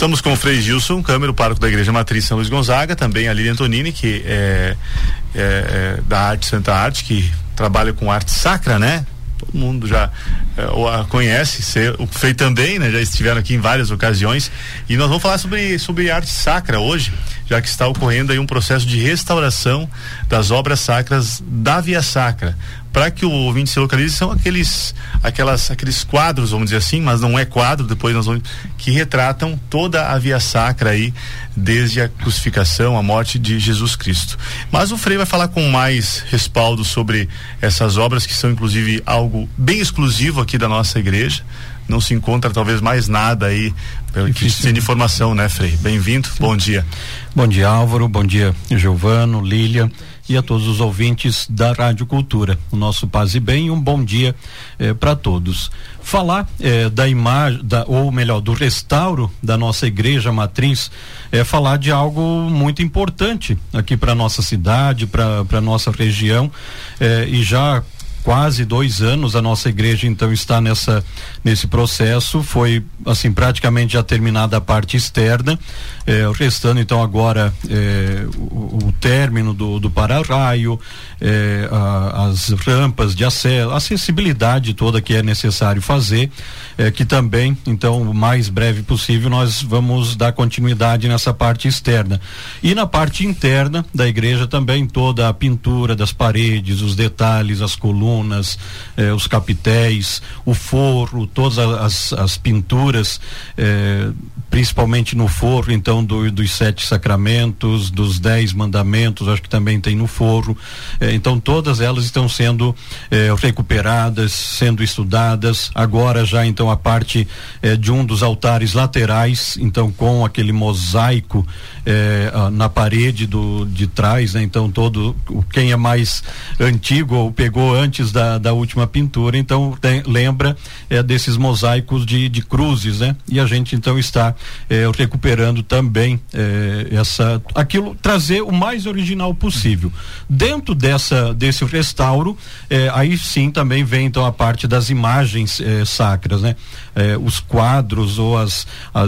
Estamos com o Frei Gilson Câmara, o pároco da Igreja Matriz São Luís Gonzaga, também a Lilian Antonini, que é da Arte Santa Arte, que trabalha com arte sacra, né? Todo mundo já a conhece, o Frei também, né? Já estiveram aqui em várias ocasiões, e nós vamos falar sobre arte sacra hoje, já que está ocorrendo aí um processo de restauração das obras sacras da Via Sacra. Para que o ouvinte se localize, são aqueles quadros, vamos dizer assim, mas não é quadro, depois nós vamos, que retratam toda a Via Sacra aí, desde a crucificação, a morte de Jesus Cristo. Mas o Frei vai falar com mais respaldo sobre essas obras, que são inclusive algo bem exclusivo aqui da nossa igreja. Não se encontra talvez mais nada aí que tem de informação, né, Frei? Bem-vindo, bom dia. Bom dia, Álvaro, bom dia, Giovano, Lília e a todos os ouvintes da Rádio Cultura. O nosso paz e bem, um bom dia para todos. Falar da imagem, ou melhor, do restauro da nossa igreja matriz, falar de algo muito importante aqui para nossa cidade, para nossa região, e já quase 2 anos a nossa igreja então está nesse processo. Foi assim praticamente já terminada a parte externa, restando então agora o término do para-raio, as rampas de acesso, a acessibilidade toda que é necessário fazer, que também então o mais breve possível nós vamos dar continuidade nessa parte externa. E na parte interna da igreja também toda a pintura das paredes, os detalhes, as colunas, os capitéis, o forro, todas as pinturas, principalmente no forro então dos 7 sacramentos, dos 10 mandamentos, acho que também tem no forro, então todas elas estão sendo recuperadas, sendo estudadas. Agora já então a parte de um dos altares laterais, então com aquele mosaico na parede de trás, né? Então quem é mais antigo ou pegou antes da última pintura, então lembra desses mosaicos de cruzes, né? E a gente então está recuperando também trazer o mais original possível. Dentro desse restauro, aí sim também vem então a parte das imagens sacras, né? Os quadros ou as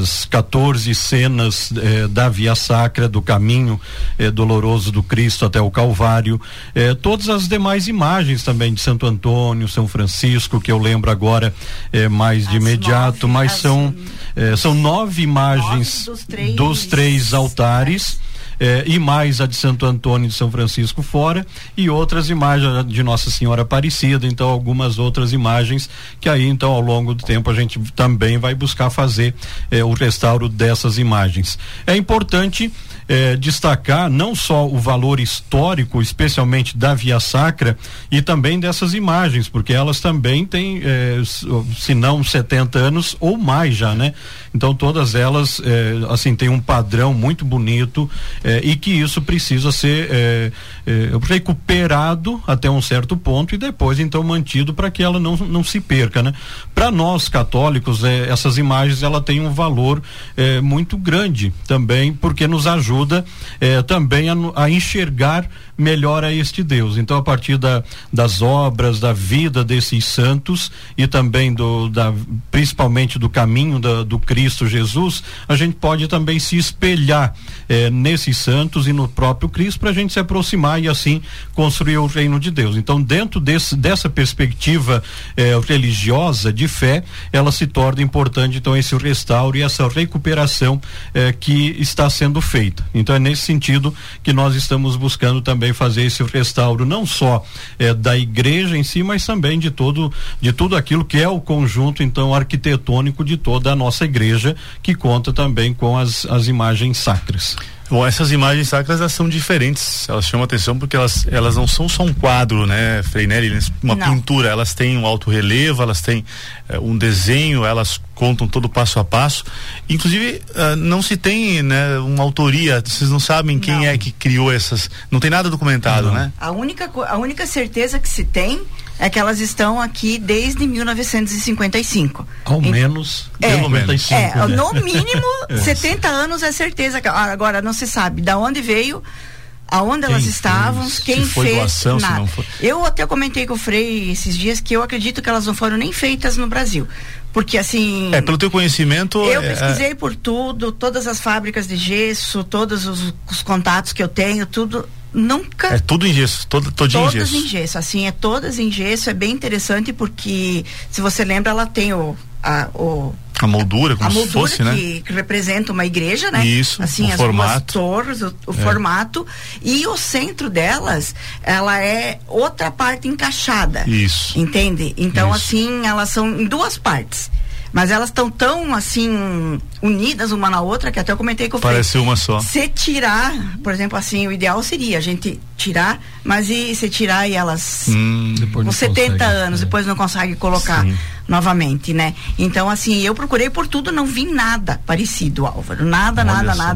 14 cenas da Via Sacra, do caminho doloroso do Cristo até o Calvário, todas as demais imagens também de Santo Antônio, São Francisco, que eu lembro agora mais de imediato, mas são 9 imagens dos 3 altares. E mais a de Santo Antônio e de São Francisco fora, e outras imagens de Nossa Senhora Aparecida, então algumas outras imagens que aí então ao longo do tempo a gente também vai buscar fazer o restauro dessas imagens. É importante destacar não só o valor histórico, especialmente da Via Sacra, e também dessas imagens, porque elas também têm, se não 70 anos ou mais já, né? Então todas elas assim tem um padrão muito bonito, e que isso precisa ser recuperado até um certo ponto e depois então mantido para que ela não se perca, né? Para nós católicos, essas imagens ela tem um valor muito grande também, porque nos ajuda também a enxergar melhor a este Deus. Então a partir das obras, da vida desses santos e também principalmente do caminho do Cristo Jesus, a gente pode também se espelhar nesses santos e no próprio Cristo, para a gente se aproximar e assim construir o reino de Deus. Então dentro dessa perspectiva religiosa de fé, ela se torna importante então esse restauro e essa recuperação que está sendo feita. Então é nesse sentido que nós estamos buscando também fazer esse restauro, não só da igreja em si, mas também de tudo aquilo que é o conjunto então arquitetônico de toda a nossa igreja, que conta também com as imagens sacras. Bom, essas imagens sacras elas são diferentes, elas chamam atenção porque elas não são só um quadro, né, Freinelli, uma pintura, elas têm um alto relevo, elas têm um desenho, elas contam todo passo a passo, inclusive não se tem, né, uma autoria, vocês não sabem quem é que criou essas, não tem nada documentado, né? A única certeza que se tem é que elas estão aqui desde 1955. Ao menos, pelo menos. No mínimo 70 anos é certeza. Agora não se sabe da onde veio aonde elas estavam, quem fez, doação, nada. Se não foi. Eu até comentei com o Frei esses dias que eu acredito que elas não foram nem feitas no Brasil. Porque assim... pelo teu conhecimento... Eu pesquisei por tudo, todas as fábricas de gesso, todos os contatos que eu tenho, tudo... Nunca. É tudo em gesso, todinho em gesso. Todas em gesso, assim, todas em gesso, é bem interessante porque, se você lembra, ela tem a moldura, como se fosse, que, né? Que representa uma igreja, né? Isso, assim, o as formato. duas torres, o formato, e o centro delas, ela é outra parte encaixada. Isso. Entende? Então, Isso. assim, elas são em duas partes. Mas elas estão tão, assim, unidas uma na outra, que até eu comentei com o Frei. Parece uma só. Se tirar, por exemplo, assim, o ideal seria a gente tirar, mas e se tirar e elas com 70 anos, depois não consegue colocar novamente, né? Então, assim, eu procurei por tudo, não vi nada parecido, Álvaro. Nada.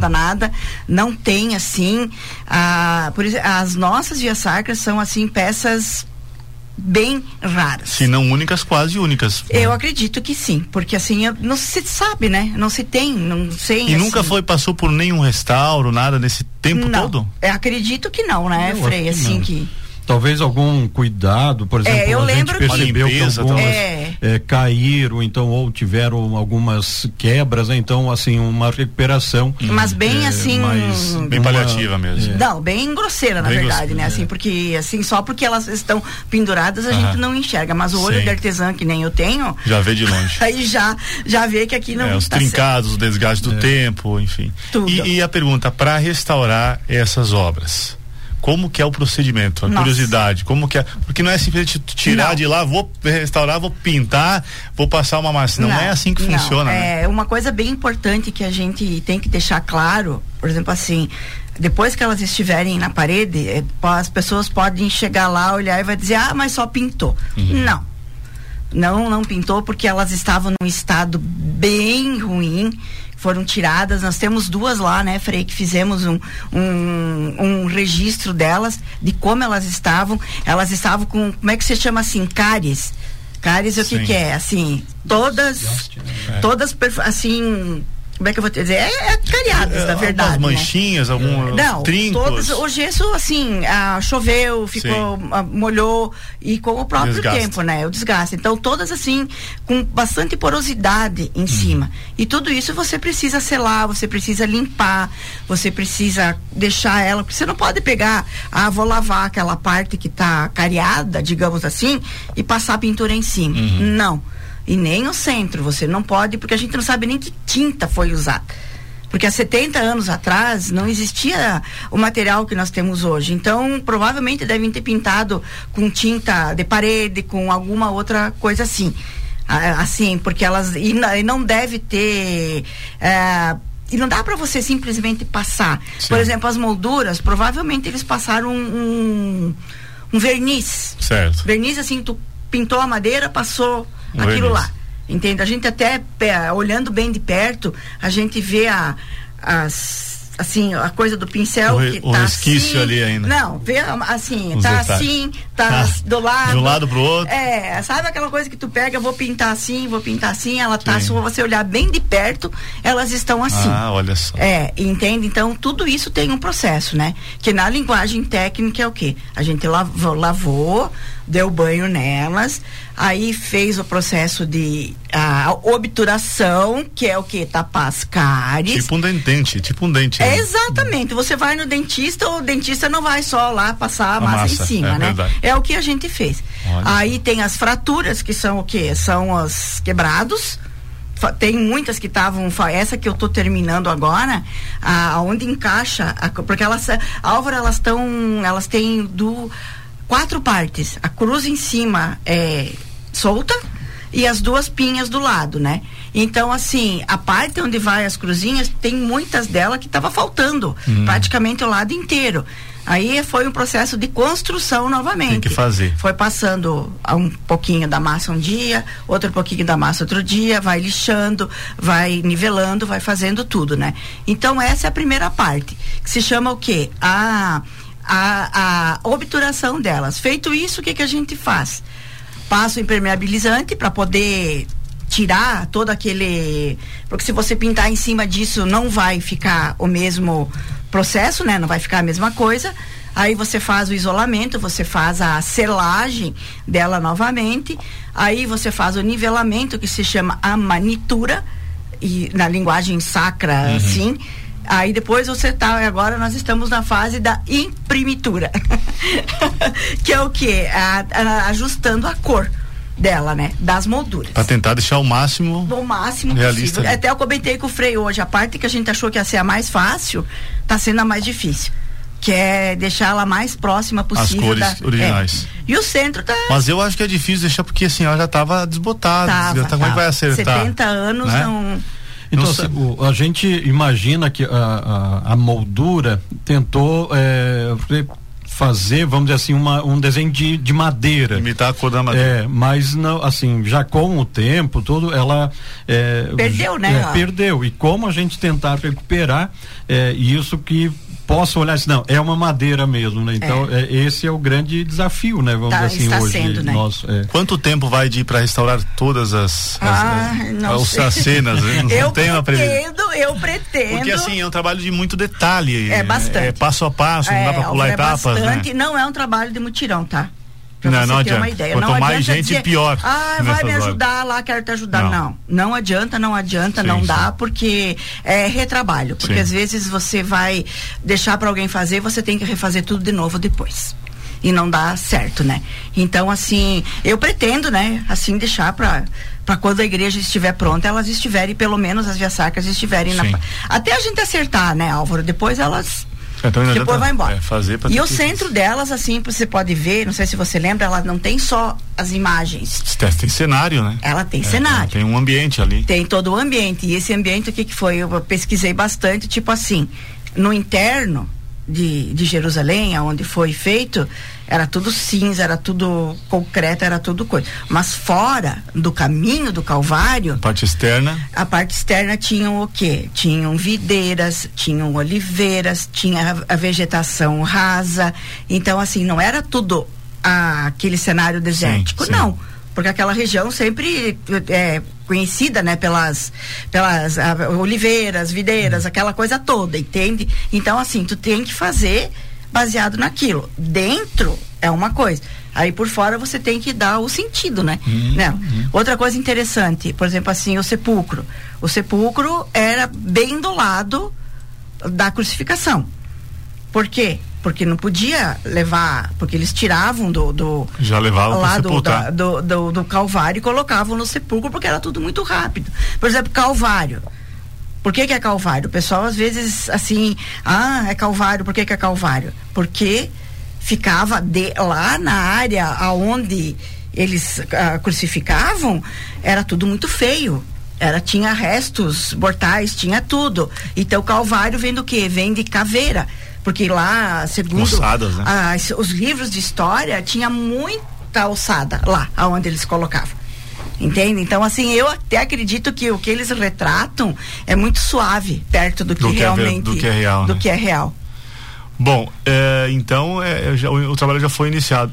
Não tem, assim, por isso, as nossas vias sacras são, assim, peças bem raras. Se não únicas, quase únicas. Eu acredito que sim, porque assim, não se sabe, né? Não se tem, não sei. E assim, nunca passou por nenhum restauro, nada nesse tempo todo? Eu acredito que não, né, Frei? Assim que... Talvez algum cuidado, por exemplo, eu lembro a gente percebeu que algumas caíram, então, ou tiveram algumas quebras, né? Então, assim, uma recuperação. Mas bem assim... Bem paliativa mesmo. Não, bem grosseira, na verdade, né? Assim, porque, assim, só porque elas estão penduradas, a gente não enxerga, mas o olho de artesã, que nem eu tenho... Já vê de longe. Aí já vê que aqui não... Os trincados, o desgaste do tempo, enfim. Tudo. E a pergunta, para restaurar essas obras... Como que é o procedimento? A curiosidade, como que é? Porque não é simplesmente tirar de lá, vou restaurar, vou pintar, vou passar uma massa. Não é assim que funciona, né? É uma coisa bem importante que a gente tem que deixar claro, por exemplo, assim, depois que elas estiverem na parede, as pessoas podem chegar lá, olhar e vai dizer, mas só pintou. Não pintou porque elas estavam num estado bem ruim, foram tiradas. Nós temos duas lá, né, Frei, que fizemos um registro delas, de como elas estavam com, como é que se chama assim, cáries. Cáries, o que é? Assim, todas, assim, como é que eu vou te dizer? Cariadas, na verdade. Algumas manchinhas, alguns trincos. Todos, o gesso, assim, choveu, ficou, molhou, e com o próprio tempo, né? O desgaste. Então, todas, assim, com bastante porosidade em cima. E tudo isso você precisa selar, você precisa limpar, você precisa deixar ela, porque você não pode pegar, vou lavar aquela parte que tá cariada, digamos assim, e passar a pintura em cima. Não. E nem o centro, você não pode, porque a gente não sabe nem que tinta foi usada. Porque há 70 anos atrás não existia o material que nós temos hoje. Então, provavelmente devem ter pintado com tinta de parede, com alguma outra coisa assim. Assim, porque elas... E não deve ter... e não dá para você simplesmente passar. Sim. Por exemplo, as molduras, provavelmente eles passaram um verniz. Certo. Verniz, assim, tu pintou a madeira, passou aquilo lá, entende? A gente até, olhando bem de perto, a gente vê a coisa do pincel que tá resquício assim, ali ainda. Não, vê assim, tá detalhes. Assim, tá do lado. De um lado pro outro. Sabe aquela coisa que tu pega, vou pintar assim, ela tá, se você olhar bem de perto, elas estão assim. Olha só. Entende? Então, tudo isso tem um processo, né? Que na linguagem técnica é o quê? A gente lavou, deu banho nelas, aí fez o processo de obturação, que é o que? Tapar as cáries. Tipo um dente. Né? Exatamente. Você vai no dentista, o dentista não vai só lá passar a massa em cima, né? Verdade. É o que a gente fez. Aí tem as fraturas, que são o quê? São os quebrados. Tem muitas que estavam, essa que eu tô terminando agora, onde encaixa, porque Álvaro, elas têm 4 partes. A cruz em cima é solta e as 2 pinhas do lado, né? Então, assim, a parte onde vai as cruzinhas, tem muitas delas que tava faltando, praticamente o lado inteiro. Aí foi um processo de construção novamente. Tem que fazer. Foi passando um pouquinho da massa um dia, outro pouquinho da massa outro dia, vai lixando, vai nivelando, vai fazendo tudo, né? Então, essa é a primeira parte, que se chama o quê? A obturação delas. Feito isso, o que a gente faz? Passa o impermeabilizante para poder tirar todo aquele... Porque se você pintar em cima disso, não vai ficar o mesmo processo, né? Não vai ficar a mesma coisa. Aí você faz o isolamento, você faz a selagem dela novamente, aí você faz o nivelamento, que se chama amanitura, e na linguagem sacra, assim. Aí depois agora nós estamos na fase da imprimitura, que é o quê? Ajustando a cor dela, né? Das molduras. Para tentar deixar o máximo realista. Possível. Até eu comentei com o Frei hoje, a parte que a gente achou que ia ser a mais fácil, tá sendo a mais difícil. Que é deixar ela mais próxima possível. As cores originais. E o centro tá... Mas eu acho que é difícil deixar, porque assim, ela já tava desbotada. Como é que vai acertar? 70 anos, né? Não... Então, a gente imagina que a moldura tentou fazer, vamos dizer assim, um desenho de madeira. Imitar a cor da madeira. Mas não, assim, já com o tempo todo, ela perdeu, né? Perdeu. E como a gente tentar recuperar isso que posso olhar assim, não, é uma madeira mesmo, né? Então, esse é o grande desafio, né? Vamos dizer assim, está hoje. Sendo, né? Quanto tempo vai de para restaurar todas as cenas? Eu pretendo. Porque assim, é um trabalho de muito detalhe. É bastante. Passo a passo, não dá para pular etapas, bastante, né? Não é um trabalho de mutirão, tá? Não adianta. Uma ideia. Quanto não mais gente, dizer, pior. Vai me ajudar lá, quero te ajudar. Não adianta, não dá, porque é retrabalho. Porque às vezes você vai deixar para alguém fazer, você tem que refazer tudo de novo depois. E não dá certo, né? Então, assim, eu pretendo, né, assim, deixar para quando a igreja estiver pronta, elas estiverem, pelo menos as vias sacras estiverem até a gente acertar, né, Álvaro? Depois elas... Então, depois vai embora. E o centro delas, assim, você pode ver, não sei se você lembra, ela não tem só as imagens. Tem cenário, né? Ela tem cenário. Tem um ambiente ali. Tem todo o ambiente. E esse ambiente, o que foi? Eu pesquisei bastante, tipo assim, no interno de Jerusalém, onde foi feito, era tudo cinza, era tudo concreto, era tudo coisa. Mas fora do caminho do Calvário, a parte externa tinham o quê? Tinham videiras, tinham oliveiras, tinha a vegetação rasa. Então, assim, não era tudo aquele cenário desértico, não. Porque aquela região sempre é conhecida, né, pelas oliveiras, videiras, aquela coisa toda, entende? Então, assim, tu tem que fazer baseado naquilo. Dentro é uma coisa. Aí por fora você tem que dar o sentido, né? Outra coisa interessante, por exemplo, assim, o sepulcro. O sepulcro era bem do lado da crucificação. Por quê? Porque não podia levar, porque eles tiravam já levavam lá do Calvário e colocavam no sepulcro, porque era tudo muito rápido. Por exemplo, Calvário. Por que é Calvário? O pessoal às vezes assim, é Calvário, por que é Calvário? Porque ficava lá na área aonde eles crucificavam, era tudo muito feio. Tinha restos mortais, tinha tudo. Então Calvário vem do quê? Vem de caveira. Porque lá, segundo ossadas, né? Os livros de história, tinha muita ossada lá, aonde eles colocavam. Entende? Então, assim, eu até acredito que o que eles retratam é muito suave, perto do que realmente... do que é real, do que é real. Bom, então o trabalho já foi iniciado.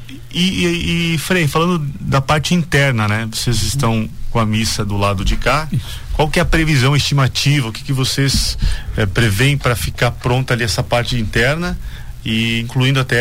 E Frei, falando da parte interna, né? Vocês estão com a missa do lado de cá. Isso. Qual que é a previsão estimativa? O que vocês preveem para ficar pronta ali essa parte interna e incluindo até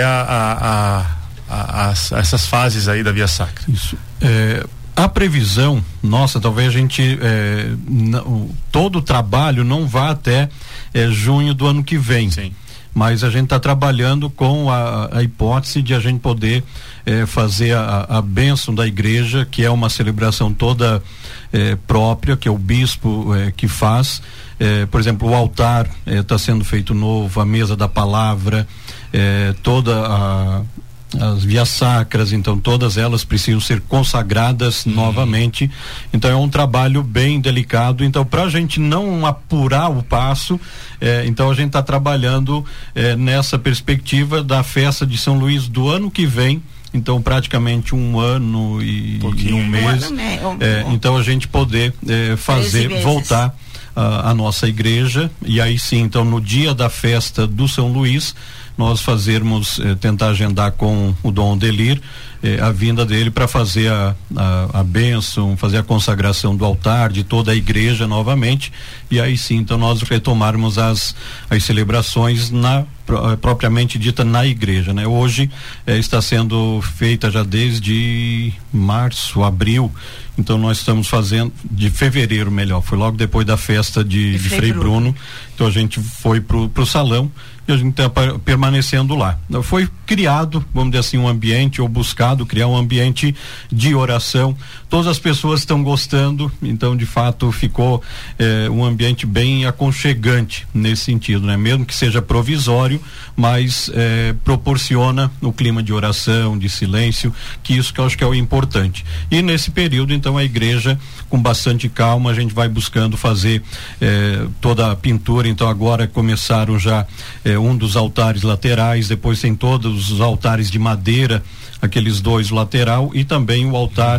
essas fases aí da Via Sacra? Isso. A previsão, talvez a gente todo o trabalho não vá até junho do ano que vem. Sim. Mas a gente está trabalhando com a hipótese de a gente poder fazer a bênção da igreja, que é uma celebração toda própria, que é o bispo que faz. Por exemplo, o altar está sendo feito novo, a mesa da palavra, as vias sacras, então todas elas precisam ser consagradas novamente. Então é um trabalho bem delicado. Então, para a gente não apurar o passo, então a gente está trabalhando nessa perspectiva da festa de São Luís do ano que vem. Então praticamente um ano e um mês. Então a gente poder voltar a nossa igreja, e aí sim, então no dia da festa do São Luís, nós fazermos, tentar agendar com o Dom Odelir a vinda dele para fazer a bênção, fazer a consagração do altar de toda a igreja novamente, e aí sim, então nós retomarmos as celebrações propriamente dita na igreja, né? Hoje está sendo feita já desde março, abril, então nós estamos fazendo de fevereiro, melhor, foi logo depois da festa de Frei Bruno, então a gente foi pro salão e a gente está permanecendo lá. Foi criado, vamos dizer assim, um ambiente, ou buscado criar um ambiente de oração. Todas as pessoas estão gostando, então de fato ficou um ambiente bem aconchegante nesse sentido, né? Mesmo que seja provisório, mas proporciona o clima de oração, de silêncio, que isso que eu acho que é o importante. E nesse período, então, a igreja, com bastante calma, a gente vai buscando fazer toda a pintura. Então agora começaram já um dos altares laterais, depois tem todos os altares de madeira, aqueles dois lateral, e também o altar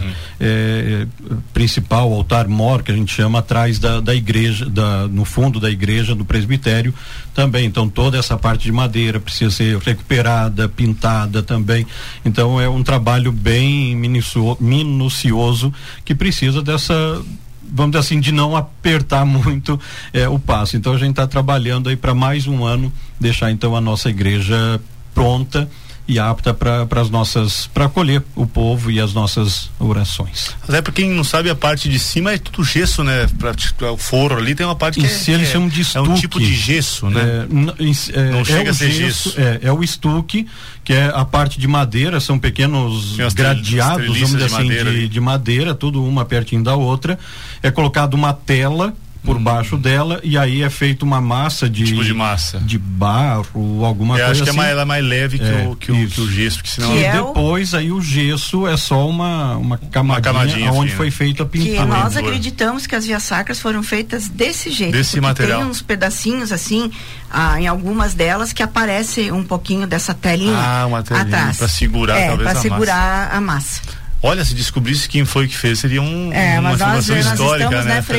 principal, o altar mor, que a gente chama, atrás da igreja, no fundo da igreja, do presbitério também. Então toda essa parte de madeira precisa ser recuperada, pintada também. Então é um trabalho bem minucioso, que precisa dessa, vamos dizer assim, de não apertar muito o passo. Então a gente está trabalhando aí para mais um ano deixar então a nossa igreja pronta e apta para acolher o povo e as nossas orações. Até para quem não sabe, a parte de cima é tudo gesso, né? O forro ali tem uma parte que eles chamam de estuque. É um tipo de gesso, né? Não chega a ser gesso. É o estuque, que é a parte de madeira, são pequenos gradeados, vamos dizer assim, de madeira, tudo uma pertinho da outra. É colocado uma tela por baixo dela, e aí é feita uma massa de massa de barro, alguma coisa assim. Acho que ela é mais leve que o gesso, porque senão... E depois aí o gesso é só uma camadinha onde foi feita a pintura. Que nós acreditamos que as vias sacras foram feitas desse jeito. Desse material. Tem uns pedacinhos assim, em algumas delas, que aparece um pouquinho dessa telinha uma telinha atrás. Para segurar, talvez, para segurar a massa. Olha, se descobrisse quem foi que fez, seria uma informação histórica, né? Frei,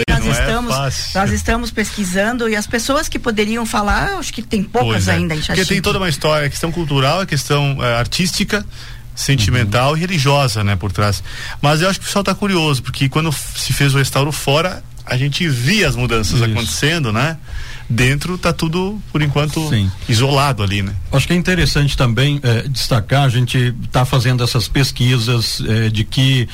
nós estamos pesquisando, e as pessoas que poderiam falar, acho que tem poucas ainda em Xaxim. Porque tem toda uma história, a questão cultural, a questão artística, sentimental e religiosa, né, por trás. Mas eu acho que o pessoal está curioso, porque quando se fez o restauro fora, a gente via as mudanças acontecendo, né? Dentro tá tudo, por enquanto, isolado ali, né? Acho que é interessante também destacar, a gente tá fazendo essas pesquisas de que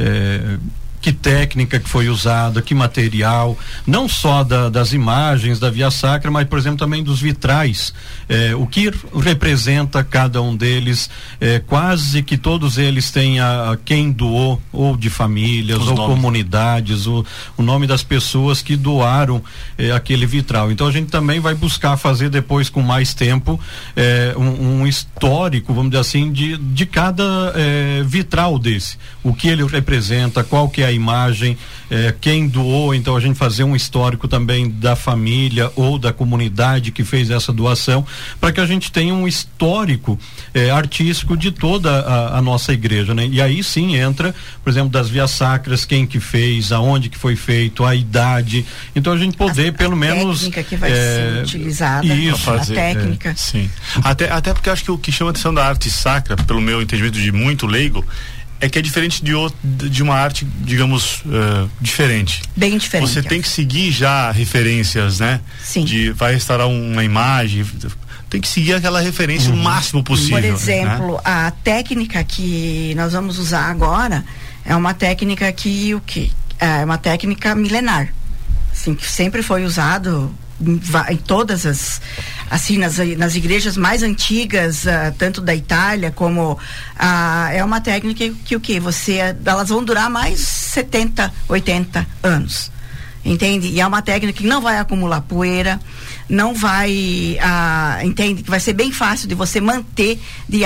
técnica que foi usada, que material, não só das imagens da Via Sacra, mas, por exemplo, também dos vitrais, o que representa cada um deles, quase que todos eles têm quem doou, ou de famílias, ou comunidades, o nome das pessoas que doaram aquele vitral. Então a gente também vai buscar fazer depois, com mais tempo, um histórico, vamos dizer assim, de cada vitral desse, o que ele representa, qual que é a imagem, quem doou. Então a gente fazer um histórico também da família ou da comunidade que fez essa doação, para que a gente tenha um histórico artístico de toda a nossa igreja, né? E aí sim entra, por exemplo, das vias sacras, quem que fez, aonde que foi feito, a idade. Então a gente poder pelo menos técnica que vai ser utilizada, a técnica. Sim. Até porque eu acho que o que chama a atenção da arte sacra, pelo meu entendimento de muito leigo, é que é diferente de uma arte, digamos, diferente. Bem diferente. Você tem que seguir já referências, né? Sim. Vai restaurar uma imagem, tem que seguir aquela referência o máximo possível. Por exemplo, né? A técnica que nós vamos usar agora é uma técnica é uma técnica milenar, assim, que sempre foi usado em todas assim, nas igrejas mais antigas, tanto da Itália como é uma técnica que elas vão durar mais 70, 80 anos, entende? E é uma técnica que não vai acumular poeira, não vai, entende? Que vai ser bem fácil de você manter, de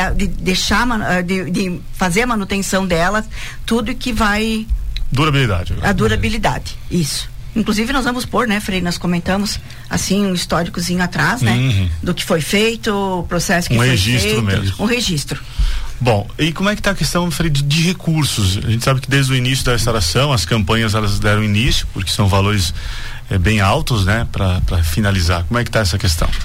fazer a manutenção delas, tudo que vai... Durabilidade. A durabilidade, isso. Inclusive nós vamos pôr, né, Frei, nós comentamos assim um históricozinho atrás, né, do que foi feito, o processo que foi feito. Um registro mesmo. Um registro. Bom, e como é que está a questão, Frei, de recursos? A gente sabe que desde o início da restauração, as campanhas elas deram início, porque são valores bem altos, né, para finalizar. Como é que está essa questão?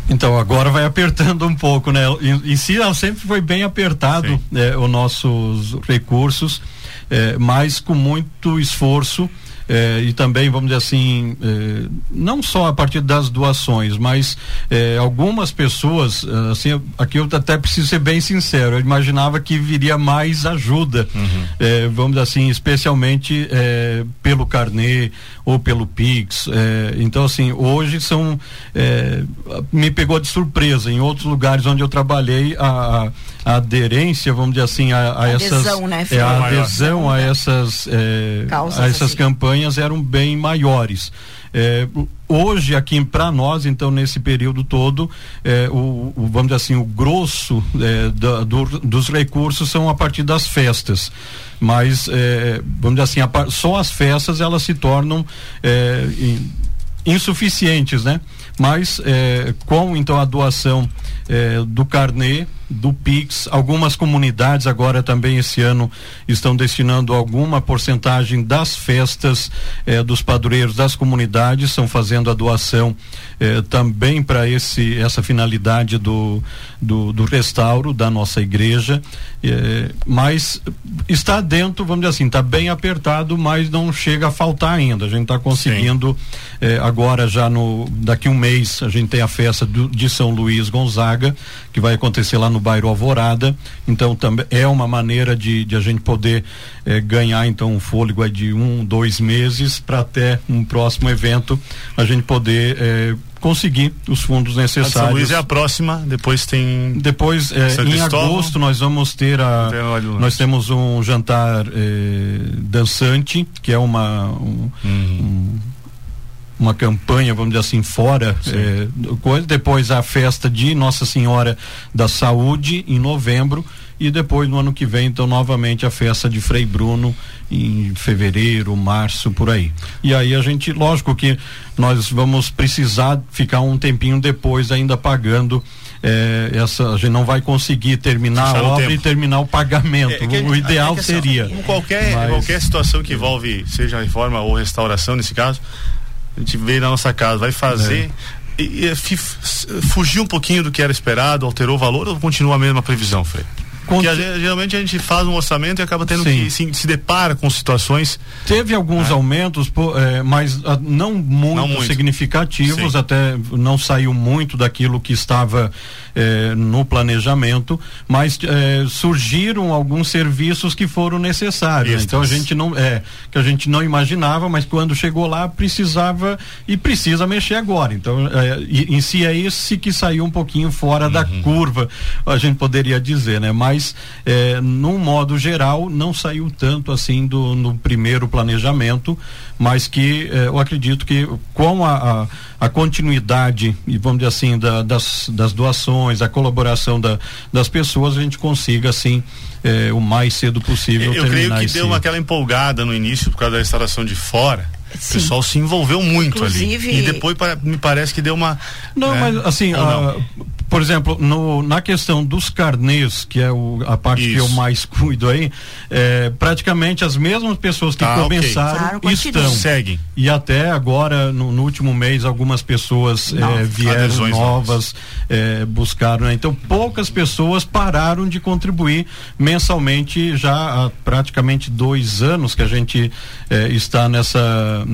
Então agora vai apertando um pouco, né? Em si sempre foi bem apertado os nossos recursos, mas com muito esforço. E também, vamos dizer assim, não só a partir das doações, mas algumas pessoas, assim, aqui eu até preciso ser bem sincero, eu imaginava que viria mais ajuda, vamos dizer assim, especialmente pelo carnê ou pelo Pix. Então, assim, hoje me pegou de surpresa. Em outros lugares onde eu trabalhei, a aderência, vamos dizer assim, a essas adesão, né? A adesão a essas assim, campanhas eram bem maiores. Hoje aqui para nós, então, nesse período todo, vamos dizer assim, o grosso dos recursos são a partir das festas, mas vamos dizer assim, só as festas elas se tornam insuficientes, né? Mas com então a doação do carnê, do Pix, algumas comunidades agora também esse ano estão destinando alguma porcentagem das festas dos padroeiros das comunidades, estão fazendo a doação também para essa finalidade do restauro da nossa igreja, mas está dentro, vamos dizer assim, está bem apertado, mas não chega a faltar ainda. A gente está conseguindo agora já daqui um mês a gente tem a festa de São Luís Gonzaga, que vai acontecer lá no bairro Alvorada, então também é uma maneira de a gente poder ganhar então um fôlego de 1-2 meses para até um próximo evento a gente poder conseguir os fundos necessários. São Luís é a próxima, depois tem... Depois, em agosto, nós vamos ter nós temos um jantar dançante, que é uma campanha, vamos dizer assim, fora coisa. Depois a festa de Nossa Senhora da Saúde em novembro, e depois no ano que vem então novamente a festa de Frei Bruno em fevereiro, março, por aí. E aí a gente, lógico que nós vamos precisar ficar um tempinho depois ainda pagando a gente não vai conseguir terminar a obra e terminar o pagamento. O ideal seria. Como qualquer situação que envolve, seja reforma ou restauração, nesse caso, a gente veio na nossa casa, vai fazer fugir um pouquinho do que era esperado, alterou o valor, ou continua a mesma previsão, Frei? Porque geralmente a gente faz um orçamento e acaba tendo que se depara com situações. Teve alguns aumentos, mas não muito significativos, até não saiu muito daquilo que estava no planejamento, mas surgiram alguns serviços que foram necessários. Né? Então a gente que a gente não imaginava, mas quando chegou lá precisava e precisa mexer agora. Então em si é esse que saiu um pouquinho fora da curva, a gente poderia dizer, né? Mas num modo geral não saiu tanto assim no primeiro planejamento, mas que eu acredito que com a continuidade e vamos dizer assim das doações, a colaboração das pessoas, a gente consiga assim o mais cedo possível terminar. Eu creio que deu aquela empolgada no início por causa da restauração de fora. Sim. O pessoal se envolveu muito. Inclusive, ali. E depois me parece que deu uma... Não, mas assim, por exemplo, na questão dos carnês, que é a parte que eu mais cuido aí, praticamente as mesmas pessoas que começaram seguem. E até agora, no último mês, algumas pessoas vieram novas, buscaram, né? Então poucas pessoas pararam de contribuir mensalmente, já há praticamente 2 anos que a gente está nessa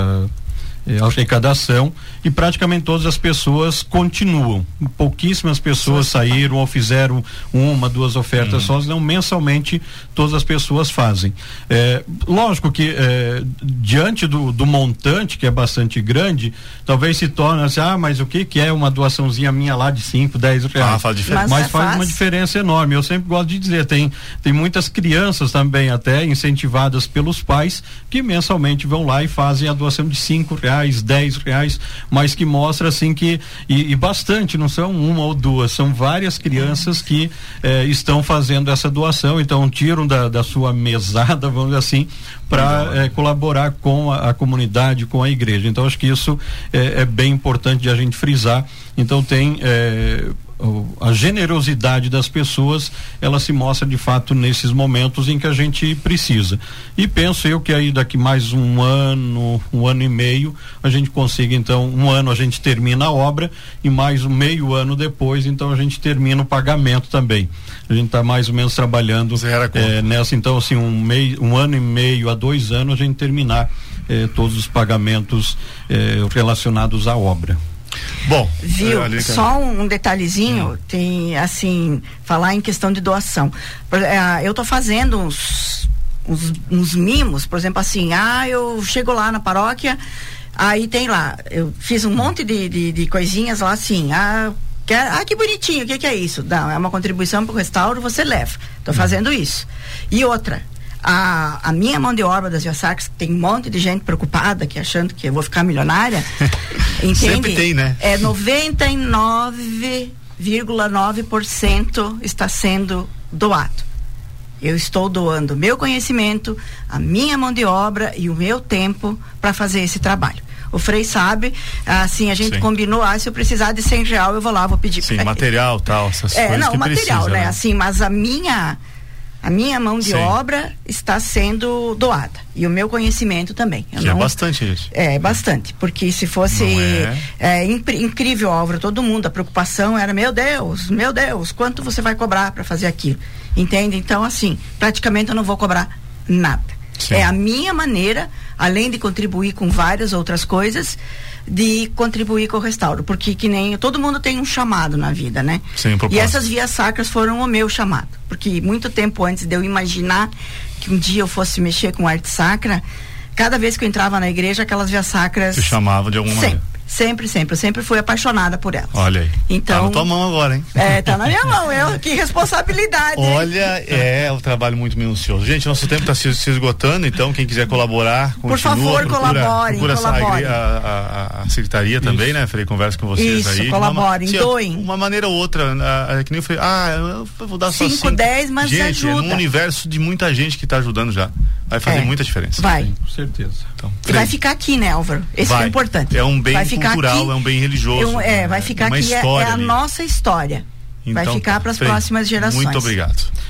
arrecadação, e praticamente todas as pessoas continuam. Pouquíssimas pessoas saíram ou fizeram 1-2 ofertas só, não, mensalmente todas as pessoas fazem. Lógico que diante do montante, que é bastante grande, talvez se torne assim, mas o que é uma doaçãozinha minha lá de 5-10 reais? Faz diferença. Mas faz uma diferença enorme. Eu sempre gosto de dizer, tem muitas crianças também até incentivadas pelos pais que mensalmente vão lá e fazem a doação de R$5, R$10, mas que mostra assim que e bastante, não são 1 ou 2, são várias crianças que estão fazendo essa doação, então tiram da sua mesada, vamos dizer assim, para colaborar com a comunidade, com a igreja. Então acho que isso é bem importante de a gente frisar. Então tem a generosidade das pessoas, ela se mostra de fato nesses momentos em que a gente precisa. E penso eu que aí daqui mais um ano e meio, a gente consiga, então, um ano a gente termina a obra e mais um meio ano depois, então a gente termina o pagamento também. A gente está mais ou menos trabalhando nessa, então assim, um ano e meio a 2 anos a gente terminar todos os pagamentos relacionados à obra. Bom, viu? Só um detalhezinho, tem assim, falar em questão de doação. Eu tô fazendo uns mimos, por exemplo, assim, eu chego lá na paróquia, aí tem lá, eu fiz um monte de coisinhas lá assim, que bonitinho, o que é isso? Não, é uma contribuição para o restauro, você leva. Tô fazendo isso. E outra, a minha mão de obra das Viasacras, tem um monte de gente preocupada, que achando que eu vou ficar milionária, entende? Sempre tem, né? 99,9% está sendo doado. Eu estou doando meu conhecimento, a minha mão de obra e o meu tempo para fazer esse trabalho. O Frei sabe, assim, a gente combinou, se eu precisar de R$100, eu vou lá, vou pedir para ele. Material, tal, essas coisas não, que material, precisa, né? Assim, mas a minha mão de obra está sendo doada. E o meu conhecimento também. É bastante isso. É bastante. Porque se fosse incrível, Álvaro, todo mundo, a preocupação era, meu Deus, quanto você vai cobrar para fazer aquilo? Entende? Então, assim, praticamente eu não vou cobrar nada. Sim. É a minha maneira, além de contribuir com várias outras coisas, de contribuir com o restauro, porque que nem todo mundo tem um chamado na vida, né? Sim, e essas Viasacras foram o meu chamado, porque muito tempo antes de eu imaginar que um dia eu fosse mexer com arte sacra, cada vez que eu entrava na igreja, aquelas Viasacras te chamavam de alguma maneira. Sempre. Eu sempre fui apaixonada por elas. Olha aí. Então, tá na tua mão agora, hein? Tá na minha mão. Que responsabilidade. Olha, um trabalho muito minucioso. Gente, nosso tempo está se esgotando, então quem quiser colaborar, continua, por favor, colaborem. A secretaria também, né, Frei? Conversa com vocês aí. Isso, colaborem, doem. Uma maneira ou outra, que nem eu falei, eu vou dar só 5, 10, mas gente, ajuda. É num universo de muita gente que está ajudando já. Vai fazer muita diferença. Vai. Sim, com certeza. Então, vai ficar aqui, né, Álvaro? Esse é importante. É um bem cultural, aqui, é um bem religioso. Vai ficar aqui, é a nossa história. Então, vai ficar para as próximas gerações. Muito obrigado.